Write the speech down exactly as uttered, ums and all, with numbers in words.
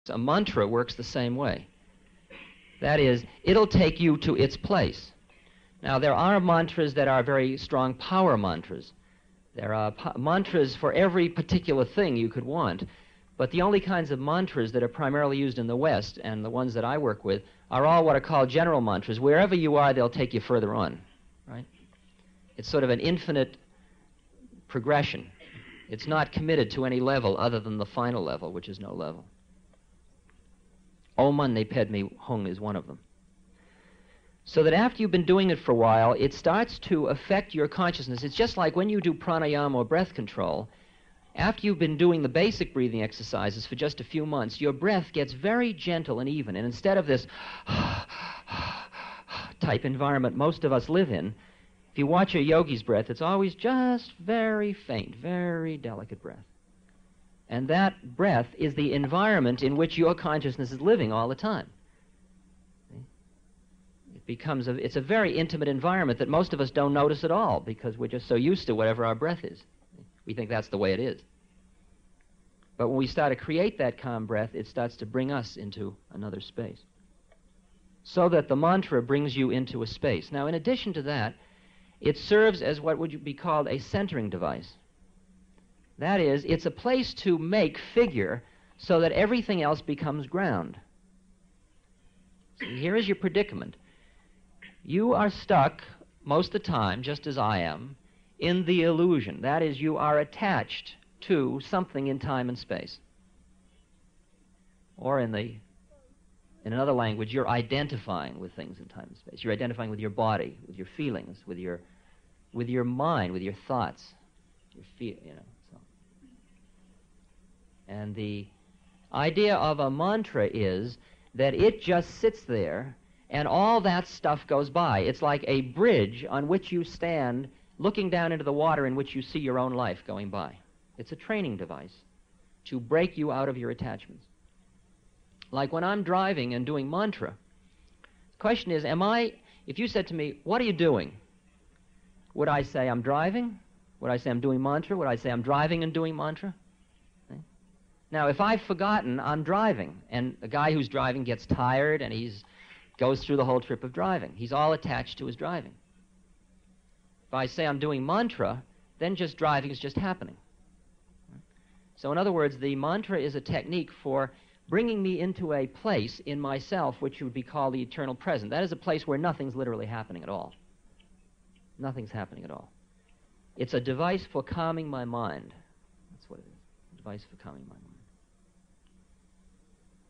A mantra works the same way. That is, it'll take you to its place. Now, there are mantras that are very strong power mantras. There are po- mantras for every particular thing you could want, but the only kinds of mantras that are primarily used in the West, and the ones that I work with, are all what are called general mantras. Wherever you are, they'll take you further on, right? It's sort of an infinite progression. It's not committed to any level other than the final level, which is no level. Om Mani Padme Hum is one of them. So that after you've been doing it for a while, it starts to affect your consciousness. It's just like when you do pranayama or breath control. After you've been doing the basic breathing exercises for just a few months, your breath gets very gentle and even. And instead of this type environment most of us live in, if you watch a yogi's breath, it's always just very faint, very delicate breath. And that breath is the environment in which your consciousness is living all the time. It becomes a, it's a very intimate environment that most of us don't notice at all because we're just so used to whatever our breath is. We think that's the way it is. But when we start to create that calm breath, it starts to bring us into another space. So that the mantra brings you into a space. Now, in addition to that, it serves as what would be called a centering device. That is, it's a place to make figure so that everything else becomes ground. See, here is your predicament. You are stuck, most of the time, just as I am, in the illusion. That is, you are attached to something in time and space. Or in the, in another language, you're identifying with things in time and space. You're identifying with your body, with your feelings, with your, with your mind, with your thoughts, your feel, you know. And the idea of a mantra is that it just sits there and all that stuff goes by. It's like a bridge on which you stand looking down into the water in which you see your own life going by. It's a training device to break you out of your attachments. Like when I'm driving and doing mantra, the question is, am I, if you said to me, what are you doing? Would I say I'm driving? Would I say I'm doing mantra? Would I say I'm driving and doing mantra? Now, if I've forgotten, I'm driving, and a guy who's driving gets tired, and he goes through the whole trip of driving. He's all attached to his driving. If I say I'm doing mantra, then just driving is just happening. So in other words, the mantra is a technique for bringing me into a place in myself which would be called the eternal present. That is a place where nothing's literally happening at all. Nothing's happening at all. It's a device for calming my mind. That's what it is, a device for calming my mind.